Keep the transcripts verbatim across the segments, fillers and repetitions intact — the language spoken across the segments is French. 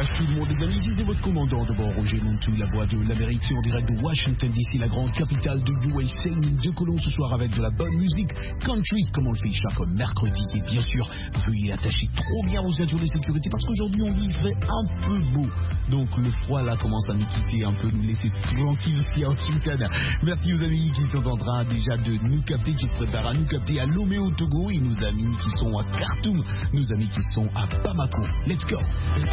voyage tout le monde, les amis. Ici, c'est votre commandant de bord, Roger Montou, la voix de l'Amérique, en direct de Washington D C, la grande capitale de U S A. De Colomb ce soir avec de la bonne musique country, comme on le fait chaque mercredi. Et bien sûr, veuillez attacher trop bien vos ceintures de sécurité parce qu'aujourd'hui, on y fait un peu beau. Donc, le froid là commence à nous quitter un peu, nous laisser tranquilles ici à Washington. Merci aux amis qui sont en train déjà de nous capter, qui se préparent à nous capter à Lomé au Togo, et nos amis qui sont à Khartoum, nos amis qui sont à Bamako. Let's go.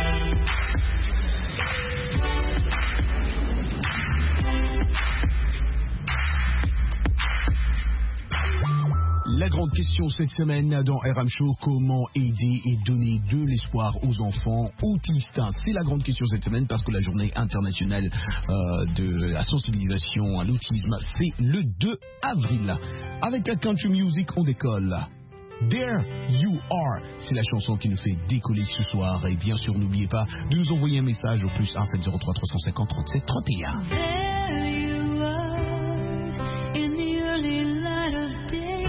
La grande question cette semaine dans R M Show, comment aider et donner de l'espoir aux enfants autistes? C'est la grande question cette semaine parce que la journée internationale euh, de la sensibilisation à l'autisme, c'est le deux avril. Avec la country music, on décolle. There You Are, c'est la chanson qui nous fait décoller ce soir. Et bien sûr, n'oubliez pas de nous envoyer un message au plus un sept zéro trois trois cent cinquante trente-sept trente et un. There you are, in the early light of day.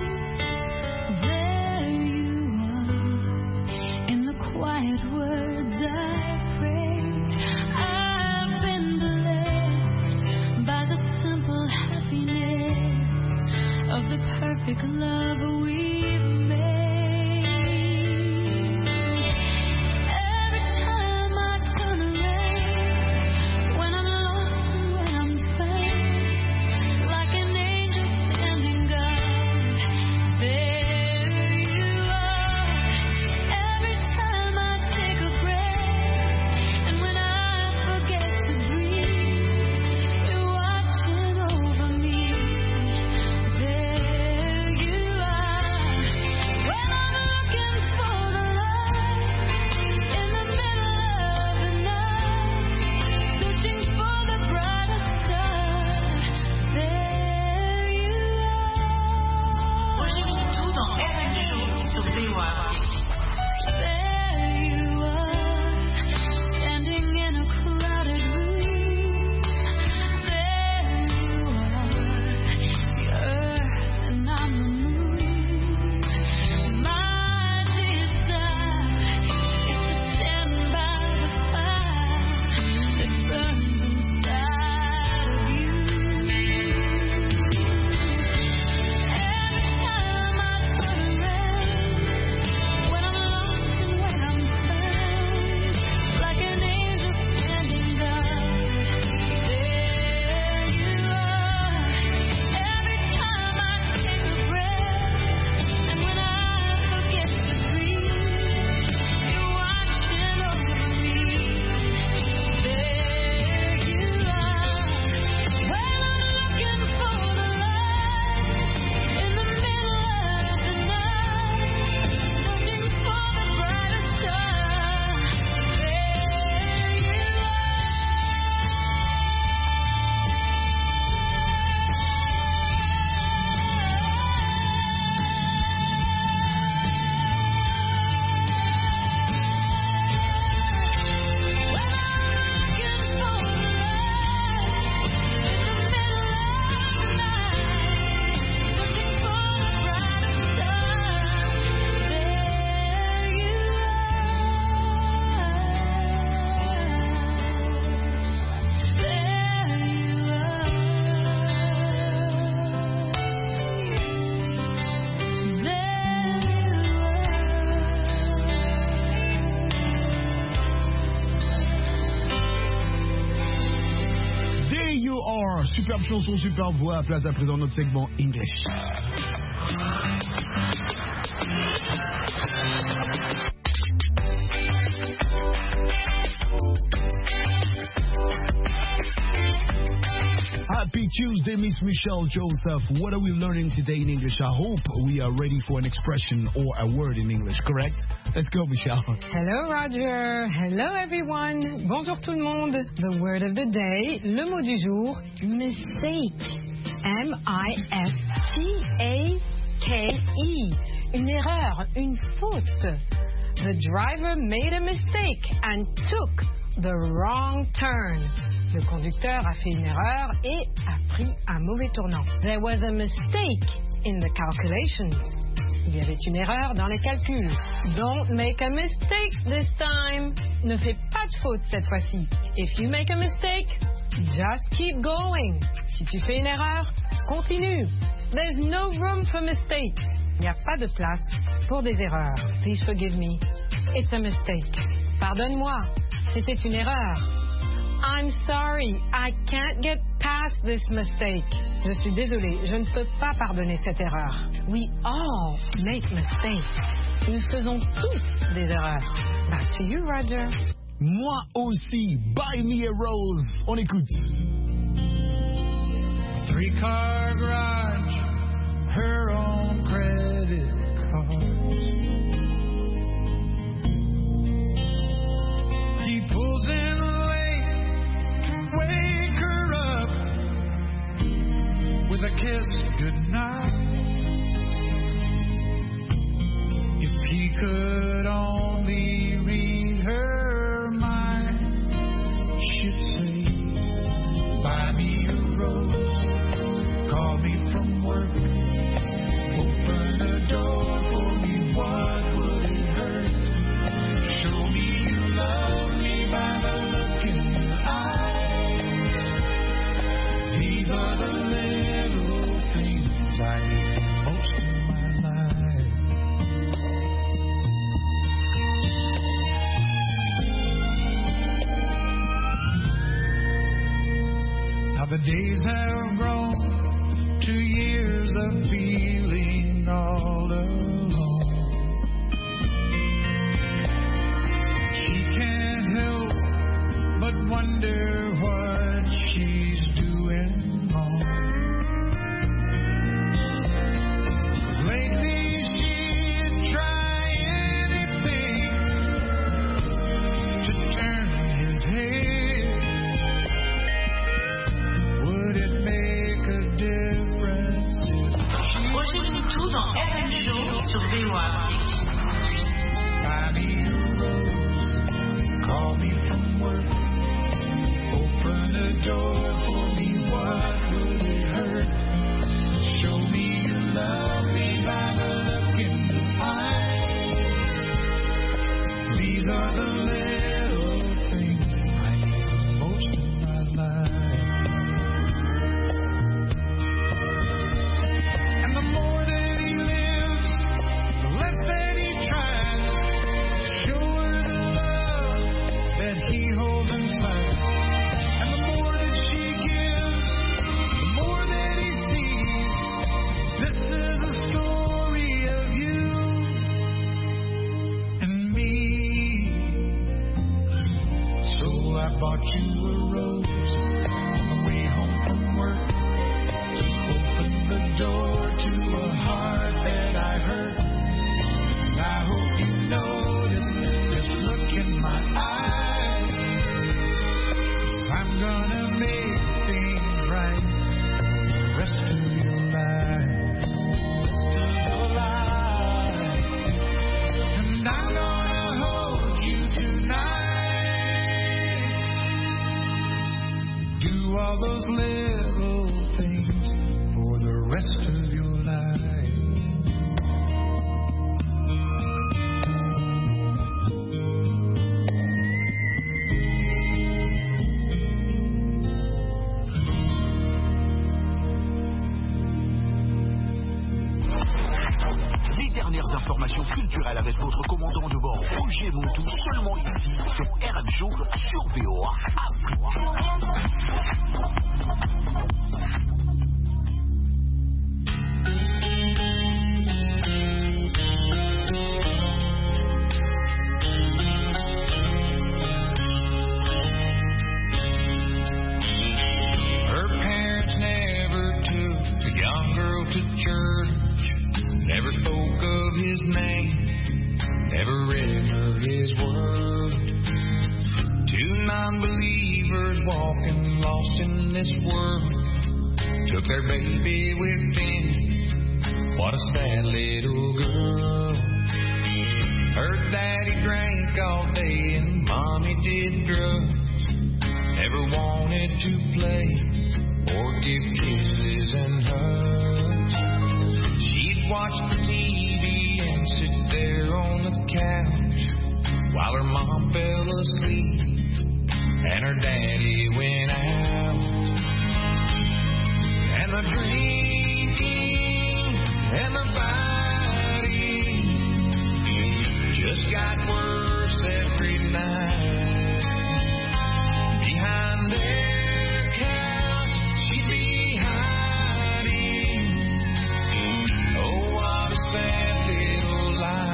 There you are, in the quiet words I pray. I've been blessed by the simple happiness of the perfect love we Superbe chanson, superbe voix. Place à présent notre segment English. Happy Tuesday, Miss Michelle Joseph. What are we learning today in English? I hope we are ready for an expression or a word in English, correct? Let's go, Michelle. Hello, Roger. Hello, everyone. Bonjour tout le monde. The word of the day, le mot du jour, mistake. M I S T A K E. Une erreur, une faute. The driver made a mistake and took the wrong turn. Le conducteur a fait une erreur et a pris un mauvais tournant. There was a mistake in the calculations. Il y avait une erreur dans les calculs. Don't make a mistake this time. ne fais pas de faute cette fois-ci. If you make a mistake, just keep going. Si tu fais une erreur, continue. There's no room for mistakes. Il n'y a pas de place pour des erreurs. Please forgive me. It's a mistake. Pardonne-moi. C'était une erreur. I'm sorry. I can't get past this mistake. Je suis désolée. Je ne peux pas pardonner cette erreur. We all make mistakes. Nous faisons tous des erreurs. Back to you, Roger. Moi aussi. Buy me a rose. On écoute. Three-car garage, her own credit cards. He pulls in late to wake her up with a kiss goodnight. If he could only read her mind, she'd say, buy me a rose. Call me from work, open the door for me, what would it hurt? Show me you love me by the look in your eyes. These are the little things I need most in my life. Now the days have grown two years of feeling all alone. She can't help but wonder what she's doing wrong. Lately she'd try anything to turn his head. Would it make a difference if Rejoignez-nous tous en R M Show sur V O A. buy me a rose, call me from work, open the door for me, what would it hurt? Show me you love me by the look in your eyes. These are the little things I need most in my life. And the more that he lives, the less that he tries to show her the love that he holds inside. And the more that she gives, the more that he sees. This is a story of you and me. So I bought you a rose on the way home from work to open the door to a heart that I hurt. And I hope you notice this look in my eyes. 'Cause I'm gonna make things right the rest of your life. Your life. And I'm gonna hold you tonight. Do all those little things for the rest of your life. Les dernières informations culturelles avec votre commandant de bord Roger Montou, seulement ici sur R M Show sur V O A Afrique. Her parents never took the young girl to church, never spoke of his name, never read her his word. Two non-believers walking lost in this world took their baby with them. What a sad little girl. Her daddy drank all day and mommy did drugs. Never wanted to play or give kisses and hugs. She'd watch the T V and sit there on the couch while her mom fell asleep, and her daddy went out. And the drinking and the fighting just got worse every night. Behind their couch, she'd be hiding. Oh, what a sad little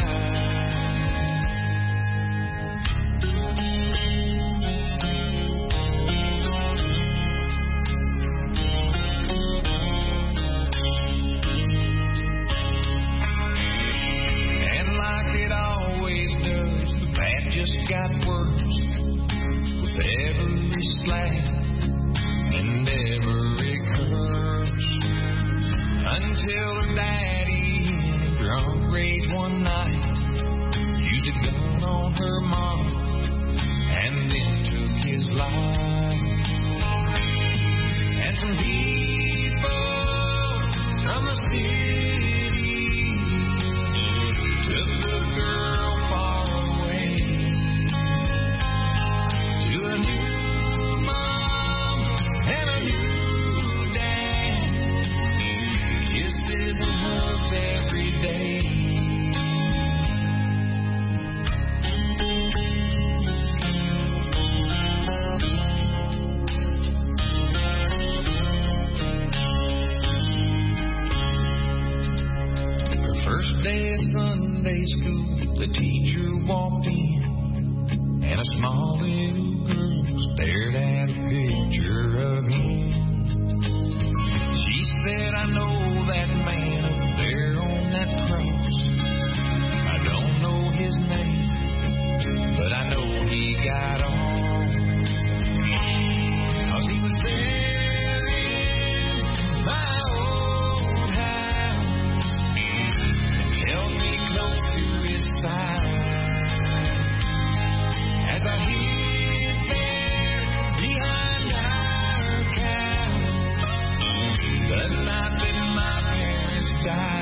got worse with every slap and every curse, until her daddy, in drunk rage one night, used a gun on her mom and then took his life. And some people from the city took the girl far away. Every day. Her first day at Sunday school, the teacher walked in, and a small little girl stared at a picture of him. She said, I know that man up there on that cross. I don't know his name, but I know he got off. 'Cause he was there in my old house and held me close to his side as I hid there behind our couch the night that my parents died.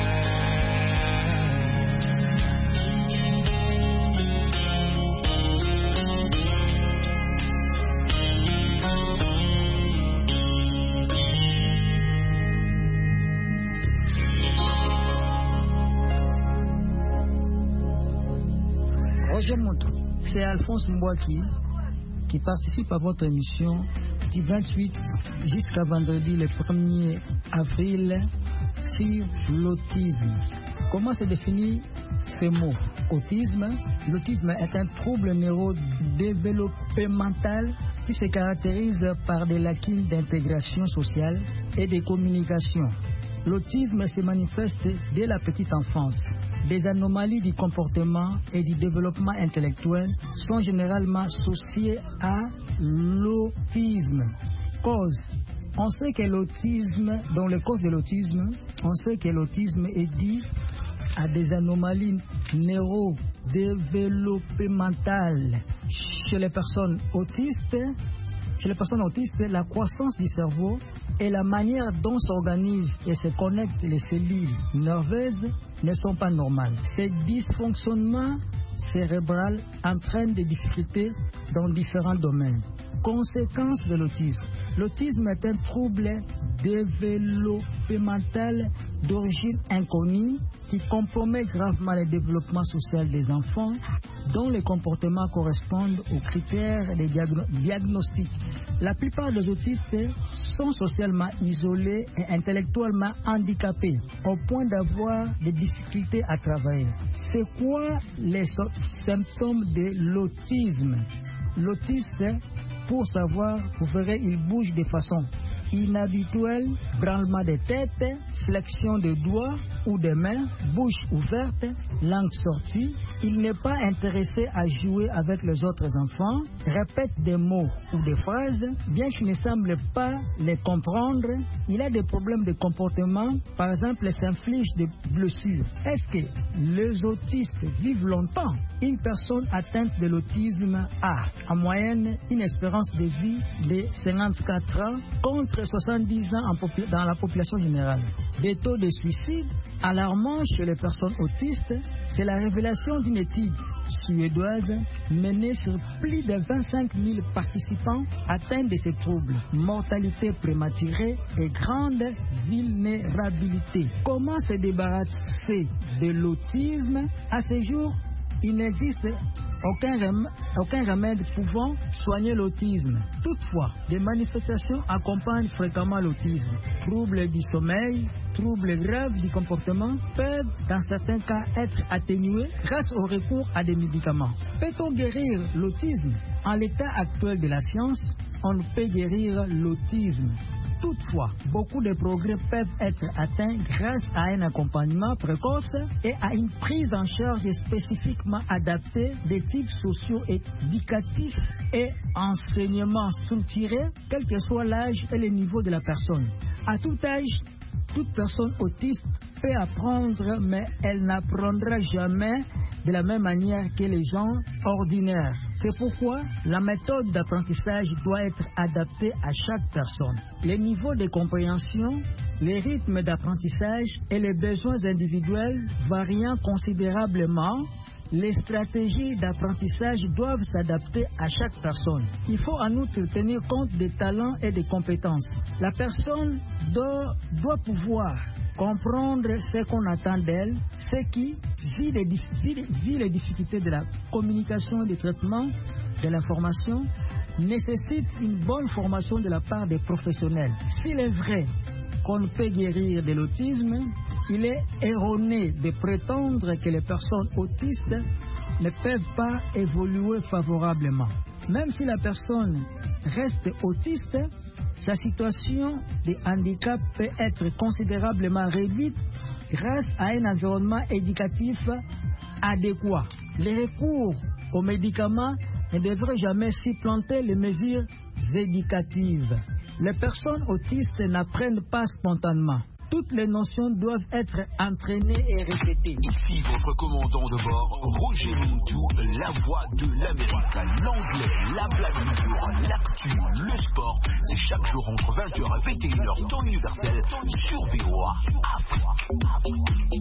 Roger Montreux, c'est Alphonse Mbouaki qui participe à votre émission du vingt-huit jusqu'à vendredi le premier avril sur l'autisme. Comment se définit ce mot? Autisme. L'autisme est un trouble neurodéveloppemental qui se caractérise par des lacunes d'intégration sociale et de communication. L'autisme se manifeste dès la petite enfance. Des anomalies du comportement et du développement intellectuel sont généralement associées à l'autisme. Cause. On sait que l'autisme, dans les causes de l'autisme, on sait que l'autisme est dû à des anomalies neurodéveloppementales. Chez les personnes autistes, chez les personnes autistes, la croissance du cerveau et la manière dont s'organisent et se connectent les cellules nerveuses ne sont pas normales. Ces dysfonctionnements cérébral entraînent des difficultés dans différents domaines. Conséquences de l'autisme. L'autisme est un trouble développemental d'origine inconnue qui compromet gravement le développement social des enfants dont les comportements correspondent aux critères des diagno- diagnostics. La plupart des autistes sont socialement isolés et intellectuellement handicapés au point d'avoir des difficultés à travailler. C'est quoi les so- symptômes de l'autisme? L'autiste, pour savoir, vous verrez, il bouge de façon inhabituelle, branlement de tête, flexion de doigts ou de mains, bouche ouverte, langue sortie. Il n'est pas intéressé à jouer avec les autres enfants, répète des mots ou des phrases, bien qu'il ne semble pas les comprendre. Il a des problèmes de comportement, par exemple, il s'inflige des blessures. Est-ce que les autistes vivent longtemps? Une personne atteinte de l'autisme a, en moyenne, une espérance de vie de cinquante-quatre ans contre soixante-dix ans en popu- dans la population générale. des taux de suicide alarmants chez les personnes autistes, c'est la révélation d'une étude suédoise menée sur plus de vingt-cinq mille participants atteints de ces troubles. Mortalité prématurée et grande vulnérabilité. Comment se débarrasser de l'autisme? À ce jour, il n'existe aucun, rem- aucun remède pouvant soigner l'autisme. Toutefois, des manifestations accompagnent fréquemment l'autisme. Troubles du sommeil, troubles graves du comportement peuvent, dans certains cas, être atténués grâce au recours à des médicaments. Peut-on guérir l'autisme? En l'état actuel de la science, on ne peut guérir l'autisme. Toutefois, beaucoup de progrès peuvent être atteints grâce à un accompagnement précoce et à une prise en charge spécifiquement adaptée des types socio-éducatifs et enseignements structurés, quel que soit l'âge et le niveau de la personne. À tout âge, toute personne autiste peut apprendre, mais elle n'apprendra jamais de la même manière que les gens ordinaires. C'est pourquoi la méthode d'apprentissage doit être adaptée à chaque personne. Les niveaux de compréhension, les rythmes d'apprentissage et les besoins individuels variant considérablement, les stratégies d'apprentissage doivent s'adapter à chaque personne. Il faut en outre tenir compte des talents et des compétences. La personne doit, doit pouvoir comprendre ce qu'on attend d'elle, ce qui, vu les, vu les difficultés de la communication et du traitement de l'information, nécessite une bonne formation de la part des professionnels. S'il est vrai qu'on peut guérir de l'autisme, il est erroné de prétendre que les personnes autistes ne peuvent pas évoluer favorablement. Même si la personne reste autiste, sa situation de handicap peut être considérablement réduite grâce à un environnement éducatif adéquat. Les recours aux médicaments ne devraient jamais supplanter les mesures éducatives. Les personnes autistes n'apprennent pas spontanément. Toutes les notions doivent être entraînées et répétées. Ici votre commandant de bord, Roger Montou, la voix de l'Amérique. L'anglais, la blague du jour, l'actu, le sport. C'est chaque jour entre vingt heures et vingt et une heures, temps universel, sur V O A Afrique.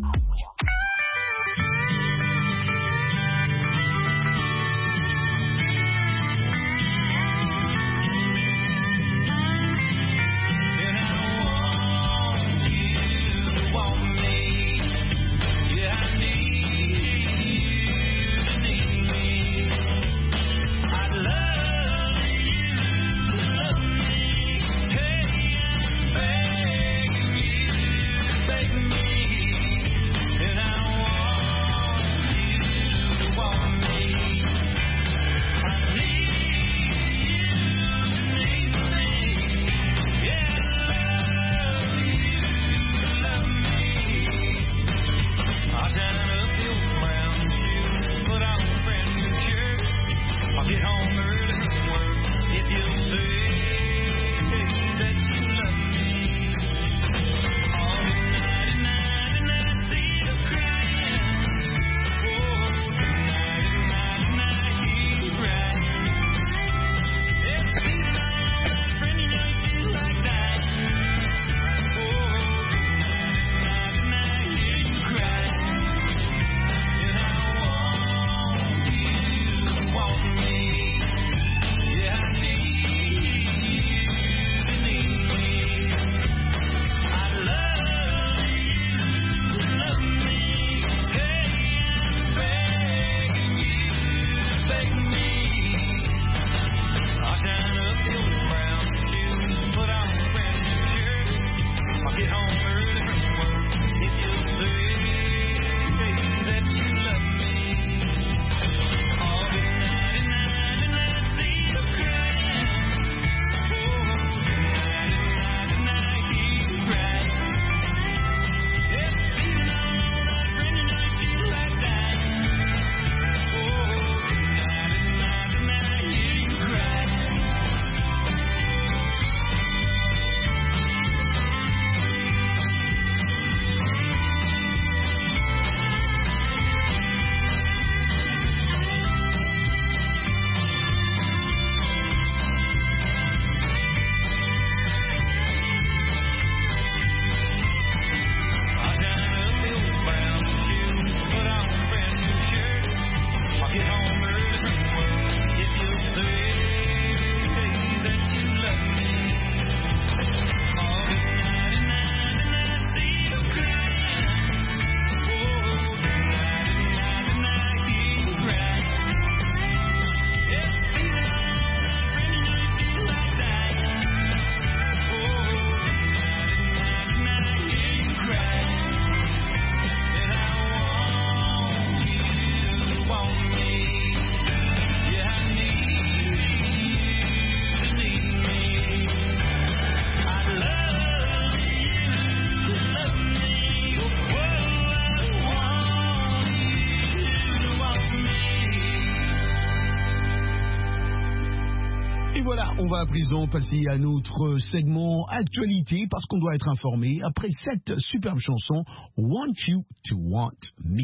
Et voilà, on va à présent passer à notre segment actualité parce qu'on doit être informé après cette superbe chanson Want You to Want Me.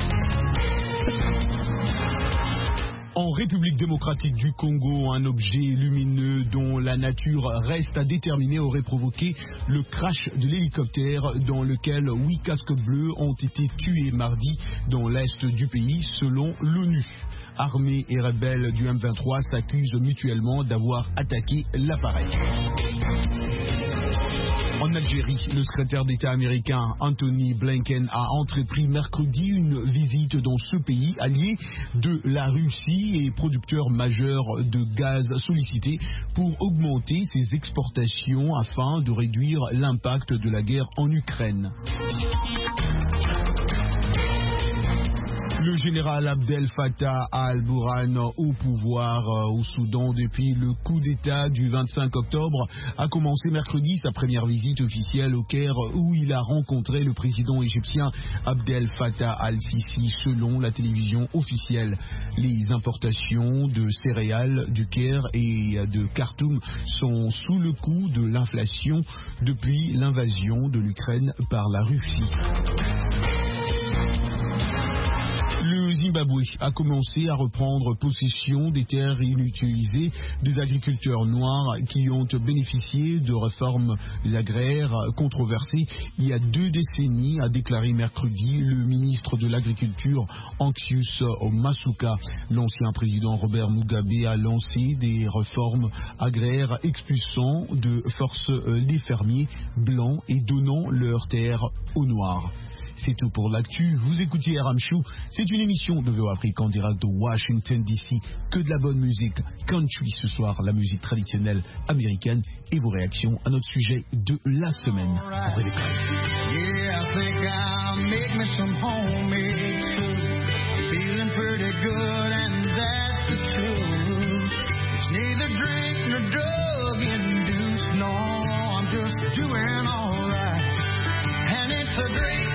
En République démocratique du Congo, un objet lumineux dont la nature reste à déterminer aurait provoqué le crash de l'hélicoptère dans lequel huit casques bleus ont été tués mardi dans l'est du pays selon l'ONU. Armée et rebelles du M vingt-trois s'accusent mutuellement d'avoir attaqué l'appareil. En Algérie, le secrétaire d'État américain Anthony Blinken a entrepris mercredi une visite dans ce pays allié de la Russie et producteur majeur de gaz sollicité pour augmenter ses exportations afin de réduire l'impact de la guerre en Ukraine. Le général Abdel Fattah al-Burhan, au pouvoir au Soudan depuis le coup d'État du vingt-cinq octobre, a commencé mercredi sa première visite officielle au Caire où il a rencontré le président égyptien Abdel Fattah al-Sisi selon la télévision officielle. Les importations de céréales du Caire et de Khartoum sont sous le coup de l'inflation depuis l'invasion de l'Ukraine par la Russie. Le Zimbabwe a commencé à reprendre possession des terres inutilisées des agriculteurs noirs qui ont bénéficié de réformes agraires controversées il y a deux décennies, a déclaré mercredi le ministre de l'Agriculture Anxious Masuka. L'ancien président Robert Mugabe a lancé des réformes agraires expulsant de force les fermiers blancs et donnant leurs terres aux noirs. C'est tout pour l'actu. Vous écoutiez Ramchou. C'est une émission de V O Afrique en direct de Washington D C. Que de la bonne musique country ce soir, la musique traditionnelle américaine et vos réactions à notre sujet de la semaine. Yeah, I think I'll make me some homemade food. Feeling pretty good and that's the truth. It's neither drink nor drug induced. No, I'm just doing alright. And it's a great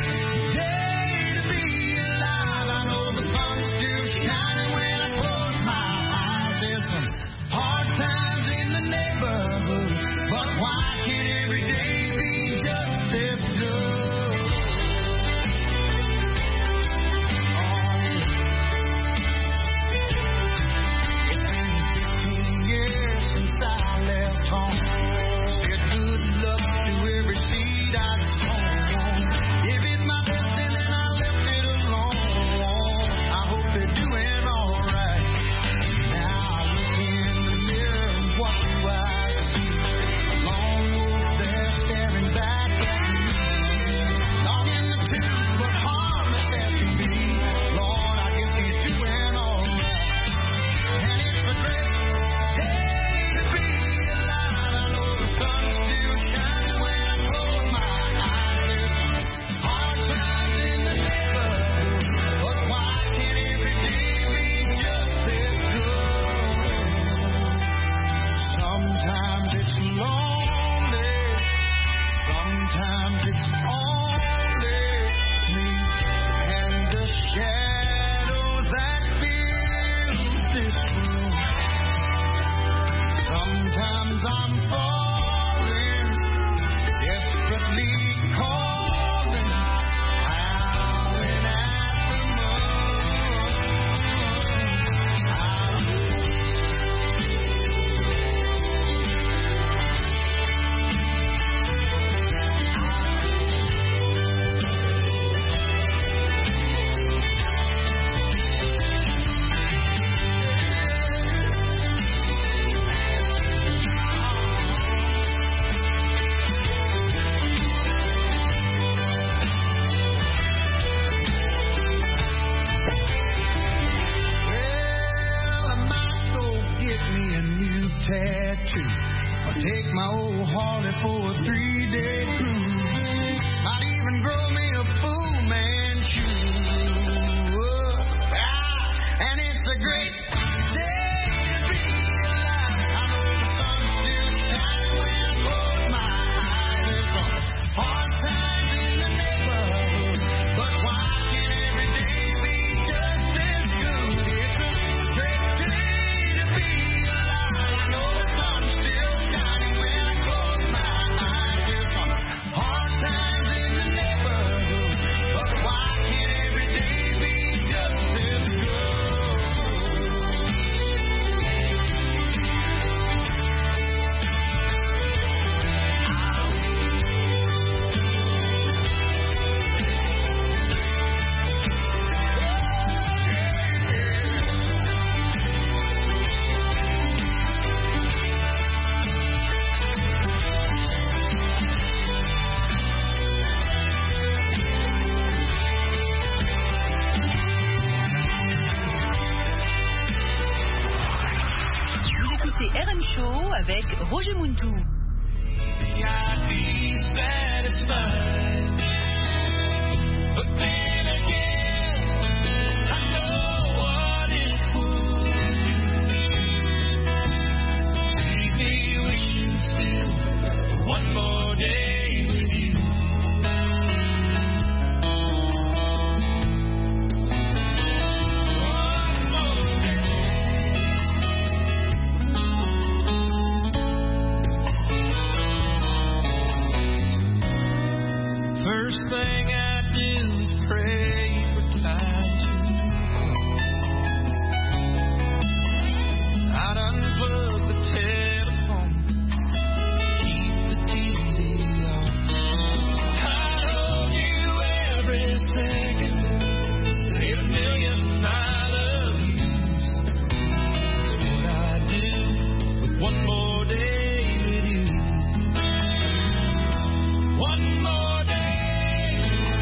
I know écoutez R M Show avec Roger Muntou. One more day with you. One more day. First thing I do is pray for time to I'd unplug the telephone. One more day with you. One more day.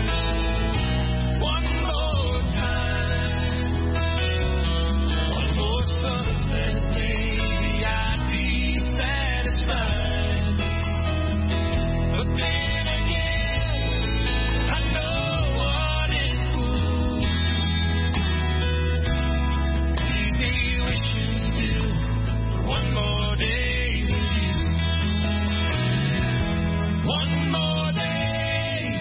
One more time. One more sunset, baby, I'd be satisfied. But then again, I know what it would. Leave me wishing still. One more day with you. One more day.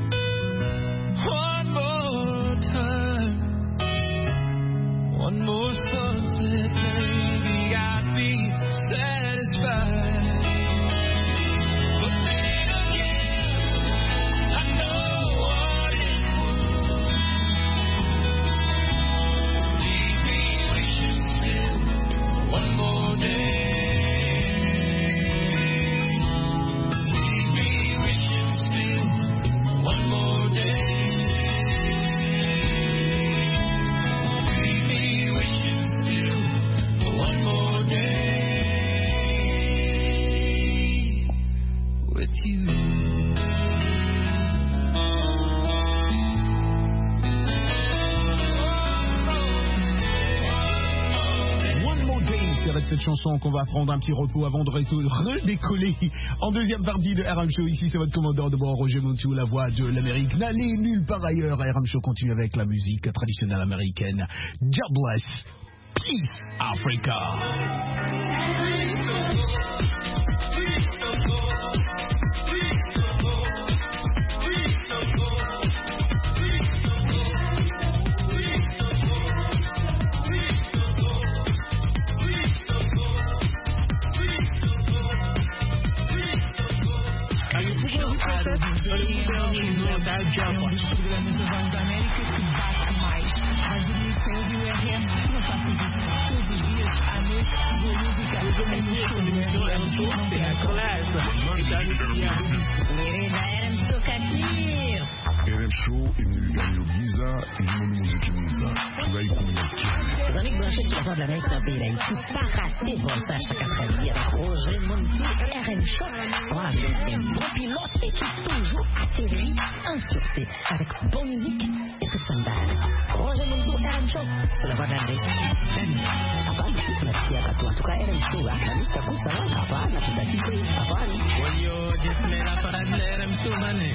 One more time. One more sunset, baby, I'd be satisfied. But then again, I know what it would. Leave me wishing still. One more day. Leave me wishing still. One more day. Leave me wishing still. One more day with you. One More Day, c'est avec cette chanson qu'on va prendre un petit repos avant de redécoller en deuxième partie de R M Show. Ici, c'est votre commandant de bord, Roger Muntou, la voix de l'Amérique. N'allez nulle part ailleurs. R M Show continue avec la musique traditionnelle américaine. God bless. Peace, Africa. R M Show est venu lui gagner au Giza et du monde musique Giza. Tu vas y communiquer. Véronique Blanchet, qui va de l'Amérique d'un pays laïque, pas rater Voltage chaque après-midi avec Roger Muntou et R M Show. Voilà, c'est un bon pilote et qui toujours atterrit en sûreté avec bonne musique et toute son base. Roger Muntou, R M Show, c'est la voix de l'Amérique. Hapana, tunasikia katu. En tout cas, R M Show, la liste ya kusala, hapana, tutatike, hapana. Oyo, jesmela para de R M Show, mané.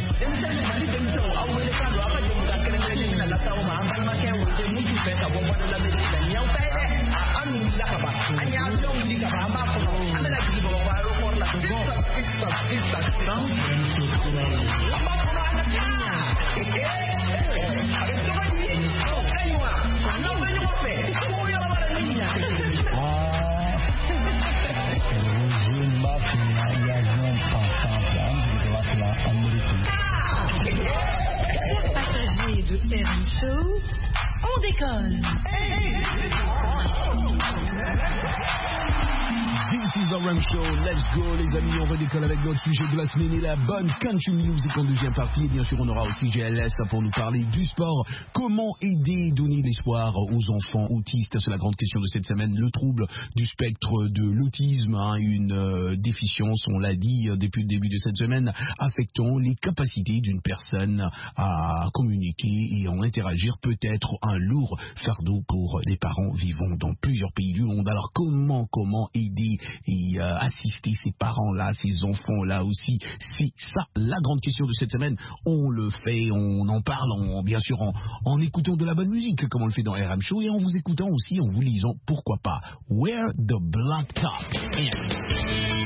Passagers de R M Show, on décolle. This is The R M Show, let's go les amis, on redécolle avec notre sujet de la semaine et la bonne country music en deuxième partie. Et bien sûr, on aura aussi G L S pour nous parler du sport. Comment aider, donner l'espoir aux enfants autistes? C'est la grande question de cette semaine. Le trouble du spectre de l'autisme, hein, une euh, déficience, on l'a dit euh, depuis le début de cette semaine, affectant les capacités d'une personne à communiquer et à interagir, peut être un lourd fardeau pour les parents vivant dans plusieurs pays du monde. Alors comment, comment aider et euh, assister ces parents-là, ces enfants-là aussi? C'est ça la grande question de cette semaine. On le fait, on en parle, en, bien sûr en, en écoutant de la bonne musique, comme on le fait dans R M Show, et en vous écoutant aussi, en vous lisant, pourquoi pas, Where the Blacktop Ends.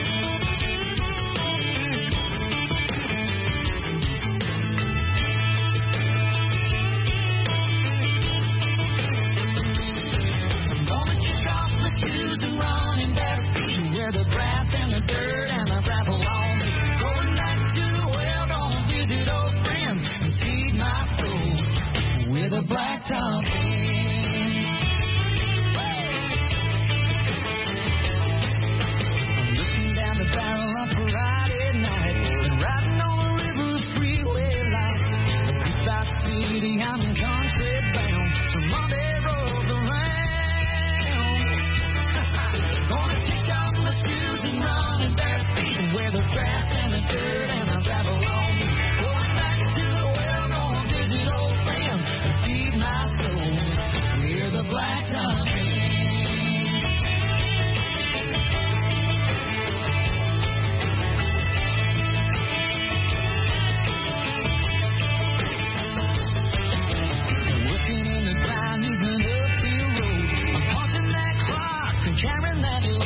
The grass and the dirt and the gravel on me. Going back to the well, gonna visit old friends and feed my soul with a blacktop inn. I'm looking down the barrel of Friday night and riding on the river freeway lights. The Beachside City, I'm in country bound. So Monday rolls around. Gonna kick off my shoes and run in bare feet where the grass and the dirt and the gravel on me. Going back to the well, gonna visit old friends and feed my soul where the blacktop ends. Working in the ground, moving uphill road. I'm punching that clock and carrying that load.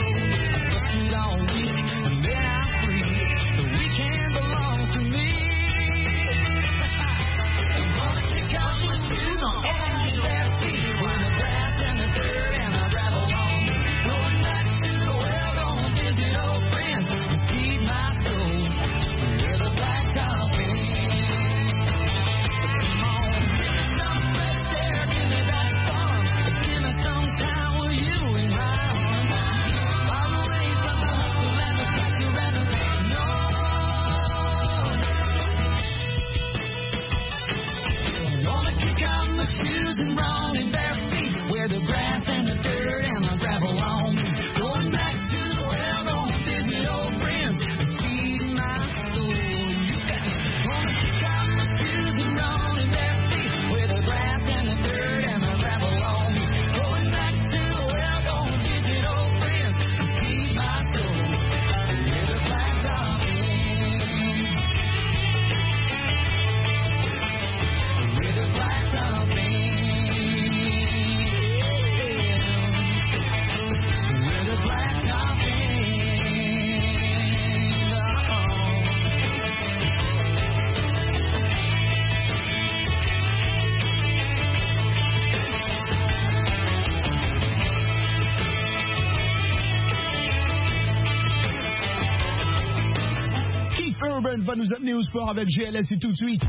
Va nous amener au sport avec G L S et tout de suite.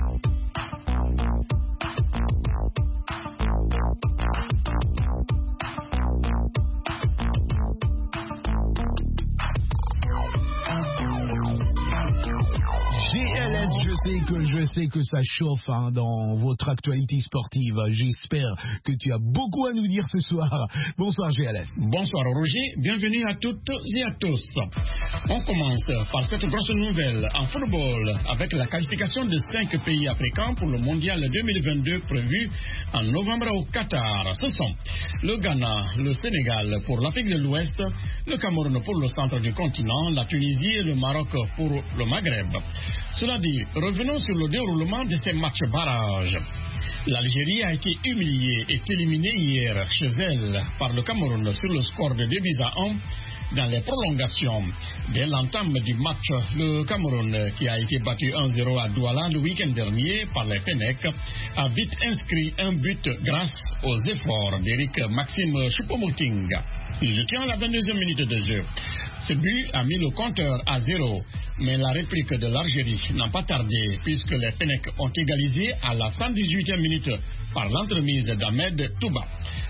sais que je sais que ça chauffe hein, dans votre actualité sportive. J'espère que tu as beaucoup à nous dire ce soir. Bonsoir G L S. Bonsoir Roger, bienvenue à toutes et à tous. On commence par cette grosse nouvelle en football avec la qualification de cinq pays africains pour le mondial deux mille vingt-deux prévu en novembre au Qatar. Ce sont le Ghana, le Sénégal pour l'Afrique de l'Ouest, le Cameroun pour le centre du continent, la Tunisie et le Maroc pour le Maghreb. Cela dit, revenons sur le déroulement de ces matchs barrages. L'Algérie a été humiliée et éliminée hier chez elle par le Cameroun sur le score de deux buts à un dans les prolongations. Dès l'entame du match, le Cameroun, qui a été battu un zéro à Douala le week-end dernier par les Fennecs, a vite inscrit un but grâce aux efforts d'Éric Maxime Choupo-Moting. Je tiens à la vingt-deuxième minute de jeu. Ce but a mis le compteur à zéro, mais la réplique de l'Algérie n'a pas tardé puisque les Fennecs ont égalisé à la cent dix-huitième minute par l'entremise d'Ahmed Touba.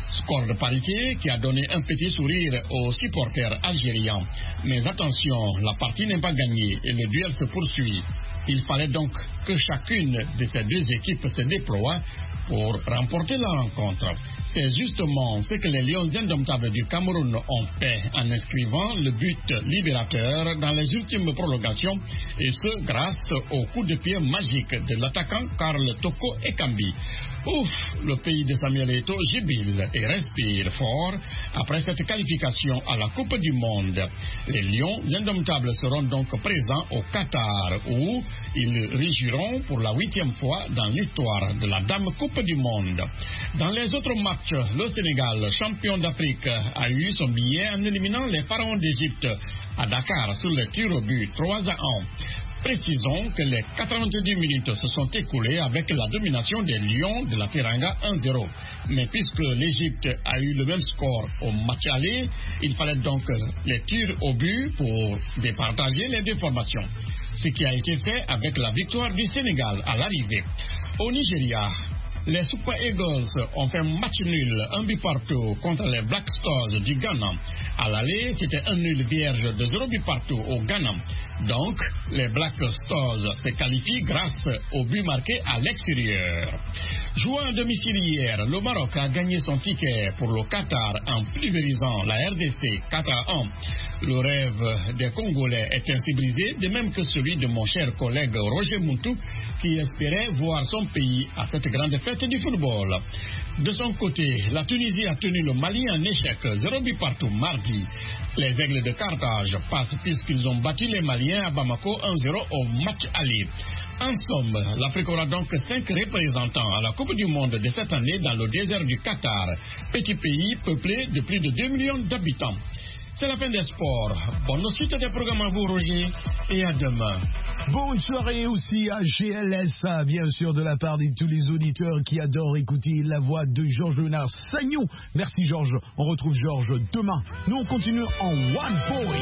Score de parité qui a donné un petit sourire aux supporters algériens. Mais attention, la partie n'est pas gagnée et le duel se poursuit. Il fallait donc que chacune de ces deux équipes se déploie pour remporter la rencontre. C'est justement ce que les Lions indomptables du Cameroun ont fait en inscrivant le but libérateur dans les ultimes prolongations, et ce grâce au coup de pied magique de l'attaquant Karl Toko Ekambi. Ouf, le pays de Samuel Eto'o jubile et respire fort après cette qualification à la Coupe du Monde. Les Lions indomptables seront donc présents au Qatar où ils régiront pour la huitième fois dans l'histoire de la Dame Coupe du Monde. Dans les autres matchs, le Sénégal, champion d'Afrique, a eu son billet en éliminant les pharaons d'Égypte à Dakar sur le tir au but trois à un. Précisons que les quatre-vingt-dix minutes se sont écoulées avec la domination des Lions de la Teranga un zéro. Mais puisque l'Égypte a eu le même score au match aller, il fallait donc les tirs au but pour départager les deux formations. Ce qui a été fait avec la victoire du Sénégal à l'arrivée. Au Nigeria, les Super Eagles ont fait un match nul, un but partout contre les Black Stars du Ghana. À l'aller, c'était un nul vierge de zéro but partout au Ghana. Donc, les Black Stars se qualifient grâce au but marqué à l'extérieur. Jouant à domicile hier, le Maroc a gagné son ticket pour le Qatar en pulvérisant la R D C quatre à un. Le rêve des Congolais est ainsi brisé, de même que celui de mon cher collègue Roger Muntu, qui espérait voir son pays à cette grande fête du football. De son côté, la Tunisie a tenu le Mali en échec, zéro but partout mardi. Les Aigles de Carthage passent puisqu'ils ont battu les Maliens à Bamako un zéro au match aller. En somme, l'Afrique aura donc cinq représentants à la Coupe du Monde de cette année dans le désert du Qatar, petit pays peuplé de plus de deux millions d'habitants. C'est la fin des sports. Bonne suite des programmes à vous, Roger, et à demain. Bonne soirée aussi à G L S, bien sûr, de la part de tous les auditeurs qui adorent écouter la voix de Georges Léonard Sagnon. Merci, Georges. On retrouve Georges demain. Nous, on continue en One Boy.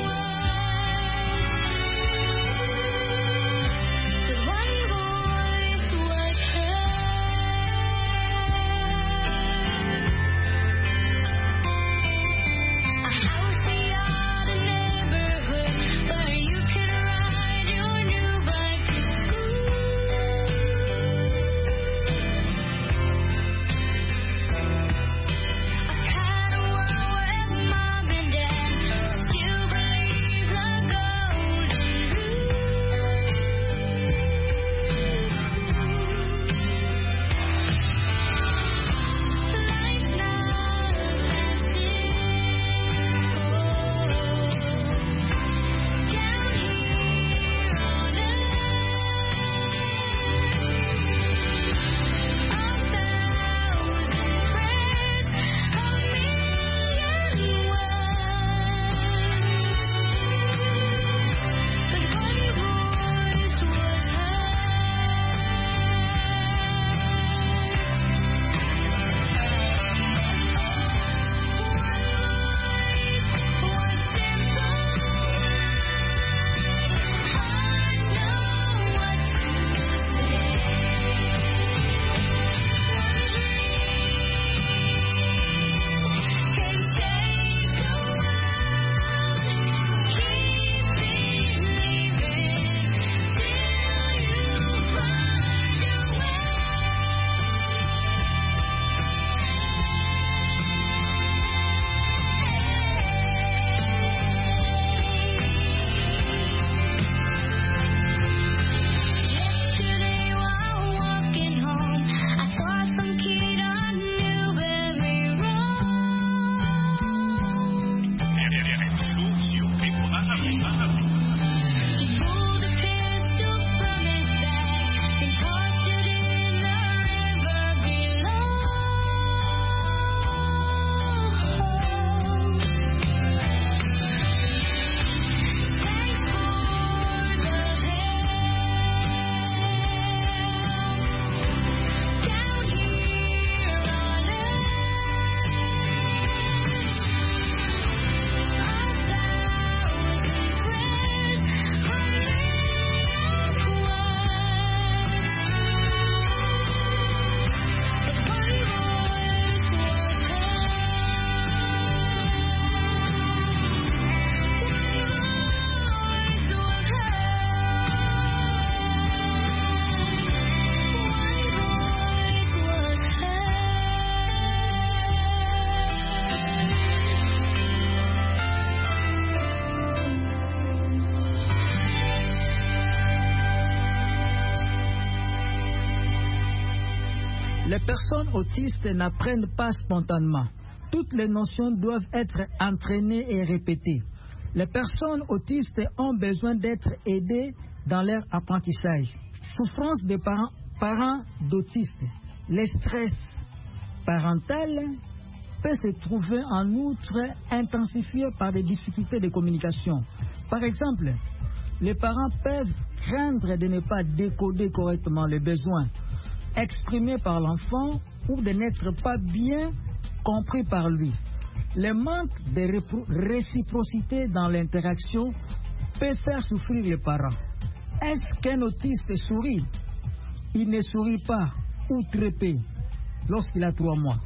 Les personnes autistes n'apprennent pas spontanément. Toutes les notions doivent être entraînées et répétées. Les personnes autistes ont besoin d'être aidées dans leur apprentissage. Souffrance des parents, parents d'autistes. Le stress parental peut se trouver en outre intensifié par des difficultés de communication. Par exemple, les parents peuvent craindre de ne pas décoder correctement les besoins exprimés par l'enfant ou de n'être pas bien compris par lui. Le manque de réciprocité dans l'interaction peut faire souffrir les parents. Est-ce qu'un autiste sourit? Il ne sourit pas ou très peu lorsqu'il a trois mois.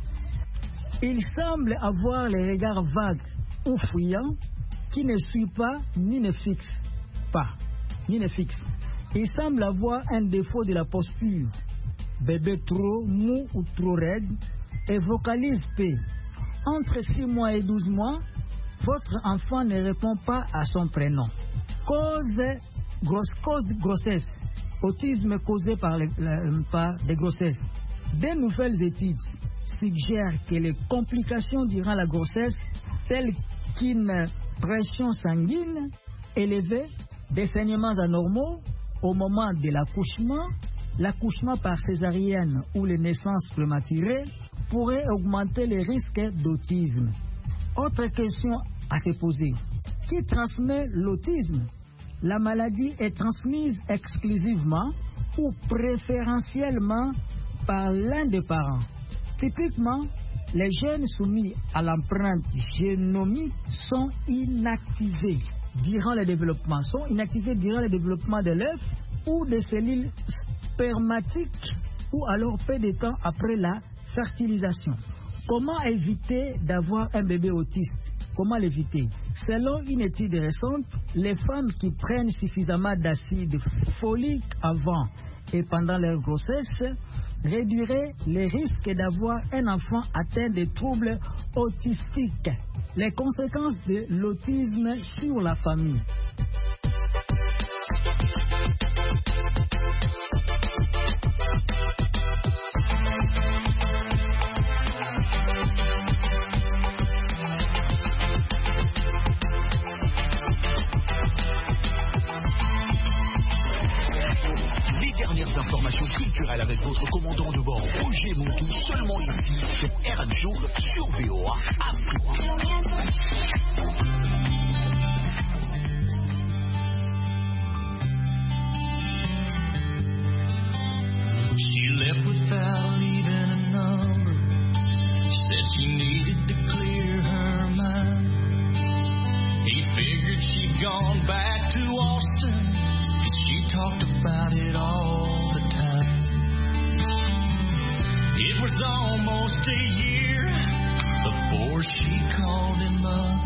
Il semble avoir les regards vagues ou fuyants qui ne suivent pas ni ne fixent pas, ni ne fixent. Il semble avoir un défaut de la posture, bébé trop mou ou trop raide, et vocalise peu. Entre six mois et douze mois, votre enfant ne répond pas à son prénom. Cause, grosse, cause de grossesse, autisme causé par, les, par des grossesses. Des nouvelles études suggèrent que les complications durant la grossesse, telles qu'une pression sanguine élevée, des saignements anormaux au moment de l'accouchement, l'accouchement par césarienne ou les naissances prématurées, pourrait augmenter les risques d'autisme. Autre question à se poser. Qui transmet l'autisme? La maladie est transmise exclusivement ou préférentiellement par l'un des parents. Typiquement, les gènes soumis à l'empreinte génomique sont inactivés durant le développement, sont inactivés durant le développement de l'œuf ou des cellules spermatiques ou alors peu de temps après la fertilisation. Comment éviter d'avoir un bébé autiste? Comment l'éviter? Selon une étude récente, les femmes qui prennent suffisamment d'acide folique avant et pendant leur grossesse réduiraient les risques d'avoir un enfant atteint de troubles autistiques. Les conséquences de l'autisme sur la famille. Informations culturelles avec votre commandant de bord Roger Montou, seulement ici sur R N Show sur V O A Afrique. She left without even a number. Said she needed to clear her mind. He figured she'd gone back to Austin. She talked about it all the time. It was almost a year before she called him up.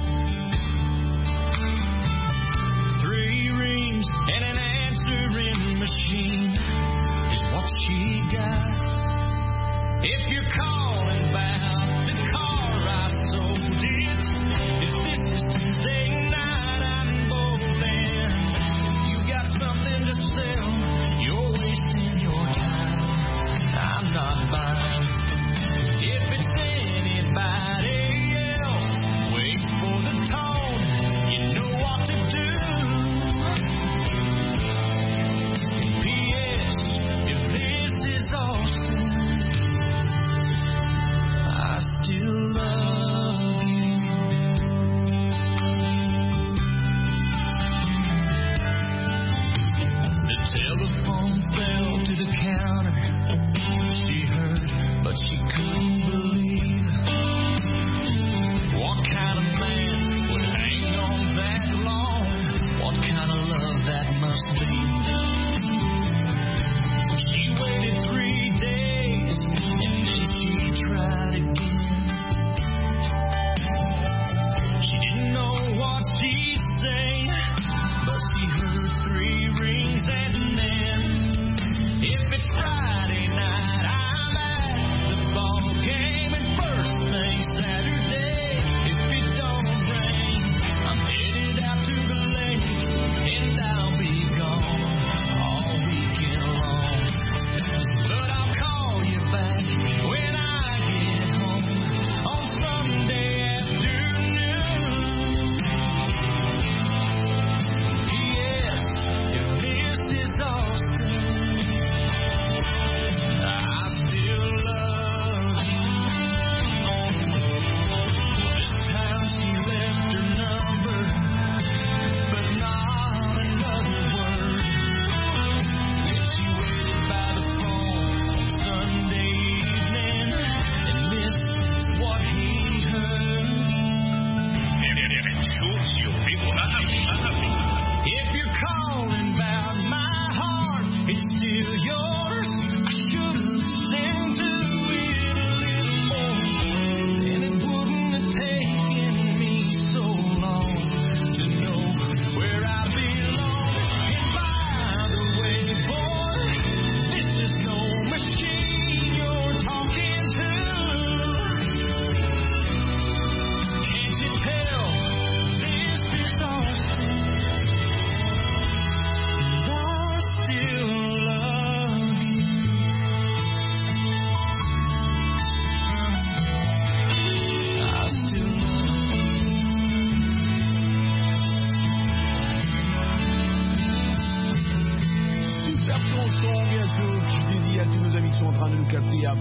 Three rings and an answering machine is what she got. If you're calling about the car I sold it, if this is Tuesday night I'm bolting, you got something to sell, you're wasting your time, I'm not buying. If it's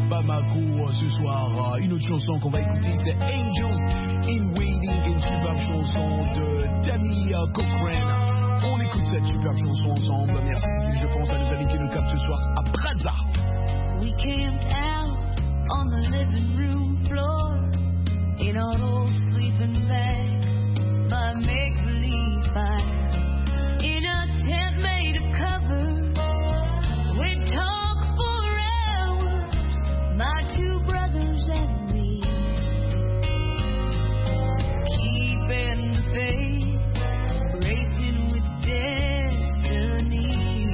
Bamako ce soir. Une autre chanson qu'on va écouter, c'est Angels in Waiting, une superbe chanson de Danny Cochrane. On écoute cette superbe chanson ensemble. Merci, je pense à nos amis qui nous captent ce soir à Brazza. We camped out on the living room floor in our old sleeping bags by make-believe fire in a tent made of covers. We'd talk for hours, my two brothers and me, keeping the faith, racing with destiny.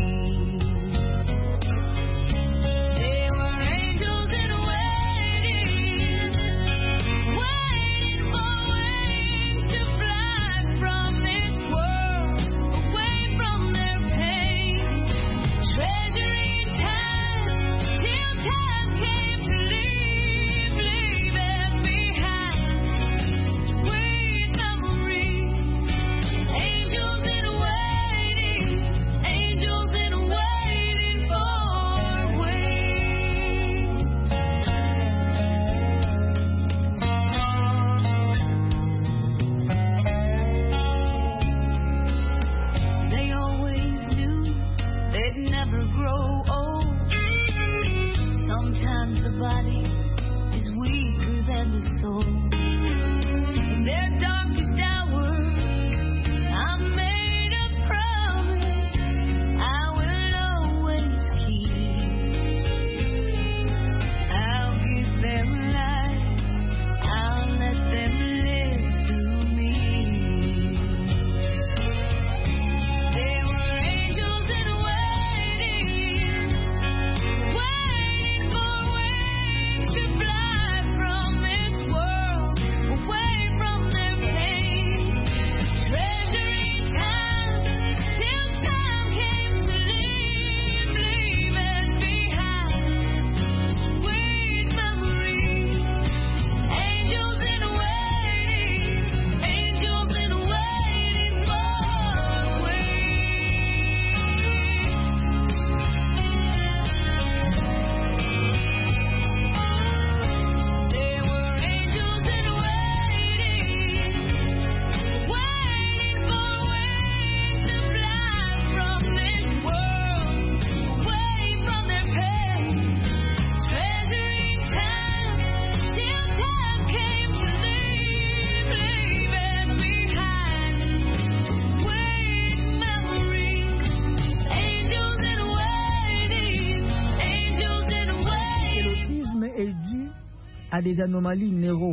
There were angels in waiting, waiting for wings to fly from this world, away from their pain, treasuring time till time came to leave, leaving behind sweet memories. Angels in waiting, angels in waiting for wings. They always knew they'd never grow old. Sometimes the body is weaker than the soul. In their darkest hour, I made a promise I will always keep. I'll give them life, I'll let them live through me. There were angels in waiting, waiting for wings to fly from this world, away from their pain, treasuring time till time came to leave, leaving behind sweet memories. Angels in waiting, angels in waiting for wings. There were angels in waiting, waiting for wings to fly from this world, away from their pain, treasuring time till time came to leave, leaving behind sweet memories. Angels in waiting, angels in waiting. L'autisme est dû à des anomalies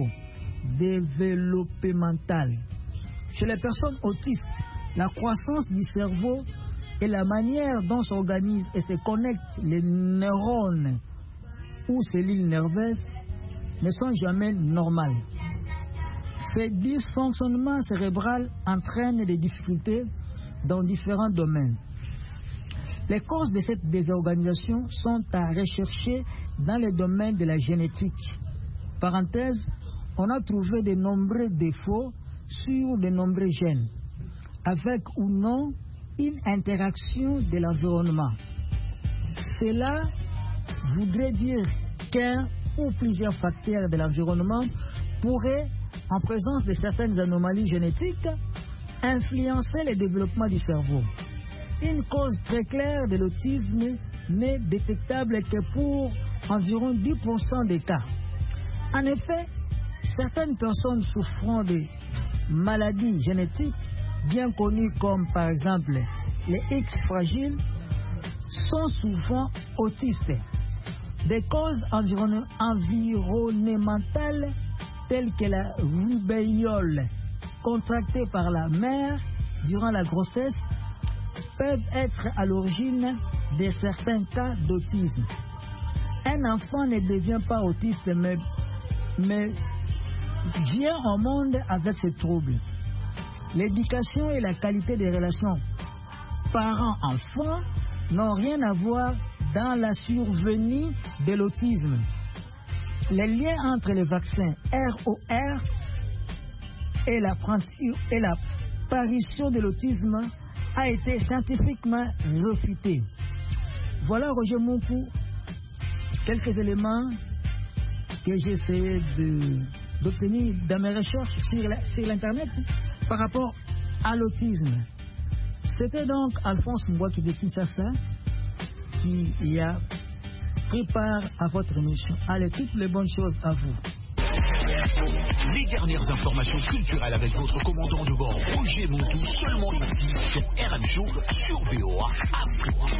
neuro-développementales. Chez les personnes autistes, la croissance du cerveau et la manière dont s'organisent et se connectent les neurones ou cellules nerveuses ne sont jamais normales. Ces dysfonctionnements cérébraux entraînent des difficultés dans différents domaines. Les causes de cette désorganisation sont à rechercher dans le domaine de la génétique. Parenthèse, on a trouvé de nombreux défauts sur de nombreux gènes, avec ou non une interaction de l'environnement. Cela voudrait dire qu'un ou plusieurs facteurs de l'environnement pourraient, en présence de certaines anomalies génétiques, influencer le développement du cerveau. Une cause très claire de l'autisme n'est détectable que pour environ dix pour cent des cas. En effet, certaines personnes souffrant de maladies génétiques bien connues comme par exemple les X fragiles sont souvent autistes. Des causes environ- environnementales telles que la rubéole contractée par la mère durant la grossesse peuvent être à l'origine de certains cas d'autisme. Un enfant ne devient pas autiste, mais, mais vient au monde avec ce trouble. L'éducation et la qualité des relations parents-enfants n'ont rien à voir dans la survenue de l'autisme. Les liens entre les vaccins R O R et l'apparition de l'autisme a été scientifiquement réfuté. Voilà Roger Monkou quelques éléments que j'ai essayé de, d'obtenir dans mes recherches sur, la, sur l'Internet par rapport à l'autisme. C'était donc Alphonse Mbouaki de Kinshasa qui a pris part à votre émission. Allez, toutes les bonnes choses à vous. Les dernières informations culturelles avec votre commandant de bord Roger Montou, seulement ici sur R M Show sur V O A Afrique.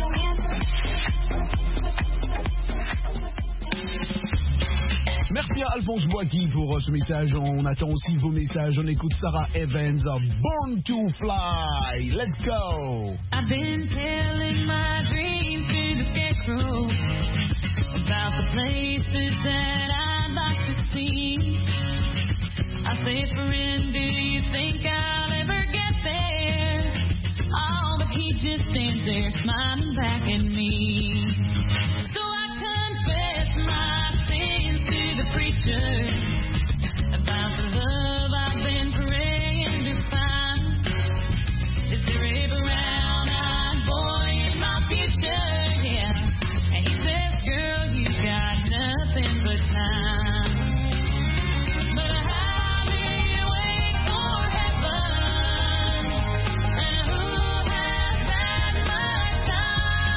Merci à Alphonse Mbouaki pour ce message. On attend aussi vos messages. On écoute Sarah Evans, Born to Fly. Let's go. I've been telling my dreams to the scarecrow about the places that I'd like to see. I say, friend, do you think I'll ever get there? Oh, but he just stands there smiling back at me. So I confess my sins to the preacher about the love I've been praying to find. Is there ever brown-eyed boy in my future? Yeah. And he says, girl, you got nothing but time. But I'll be waiting for heaven. And who has that much time?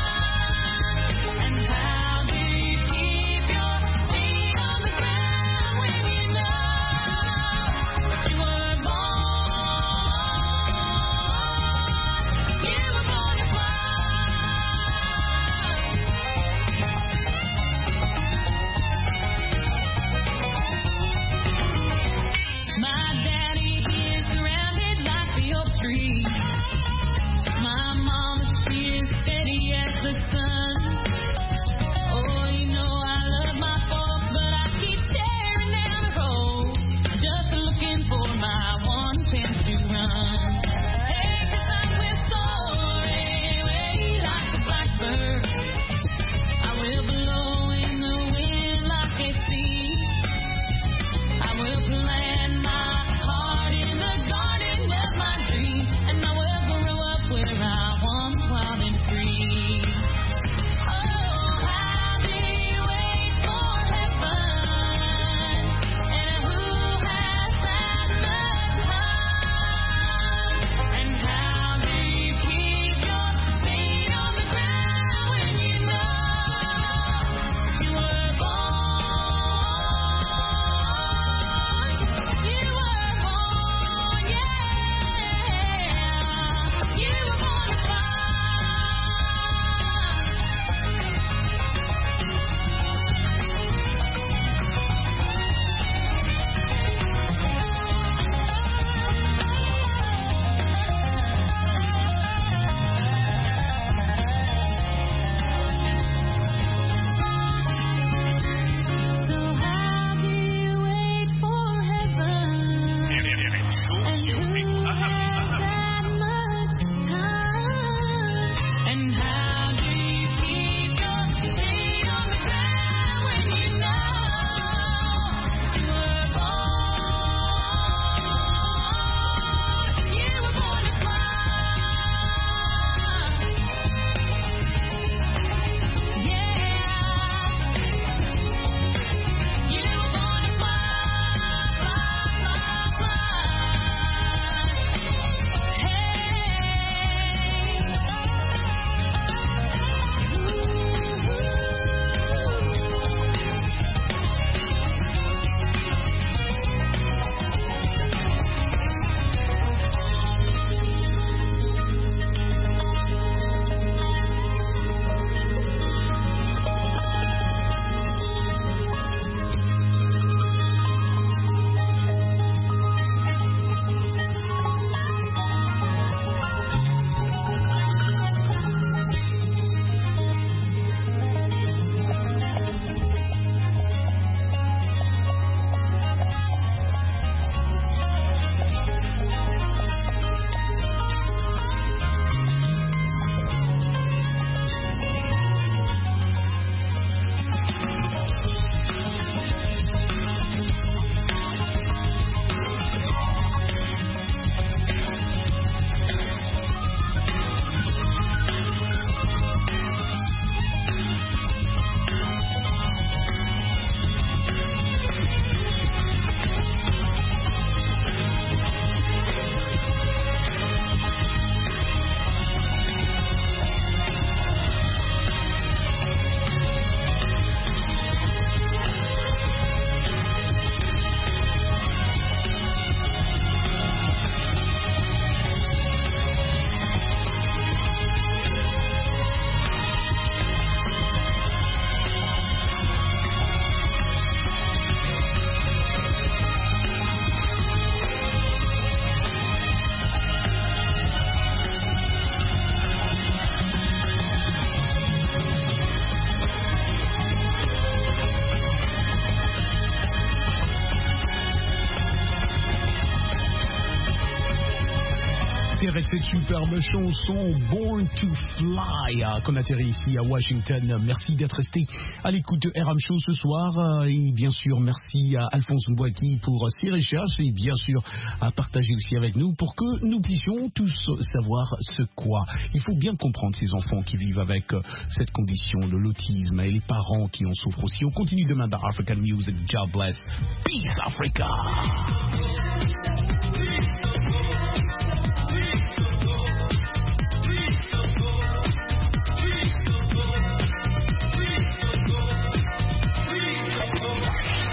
C'est avec cette superbe chanson Born to Fly qu'on atterrit ici à Washington. Merci d'être resté à l'écoute de R M Show ce soir. Et bien sûr, merci à Alphonse Mbouaki pour ses recherches et bien sûr à partager aussi avec nous pour que nous puissions tous savoir ce quoi. Il faut bien comprendre ces enfants qui vivent avec cette condition de l'autisme et les parents qui en souffrent aussi. On continue demain dans African Music. God bless. Peace Africa.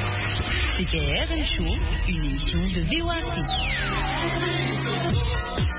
C'était R M Show, une émission de V O A P.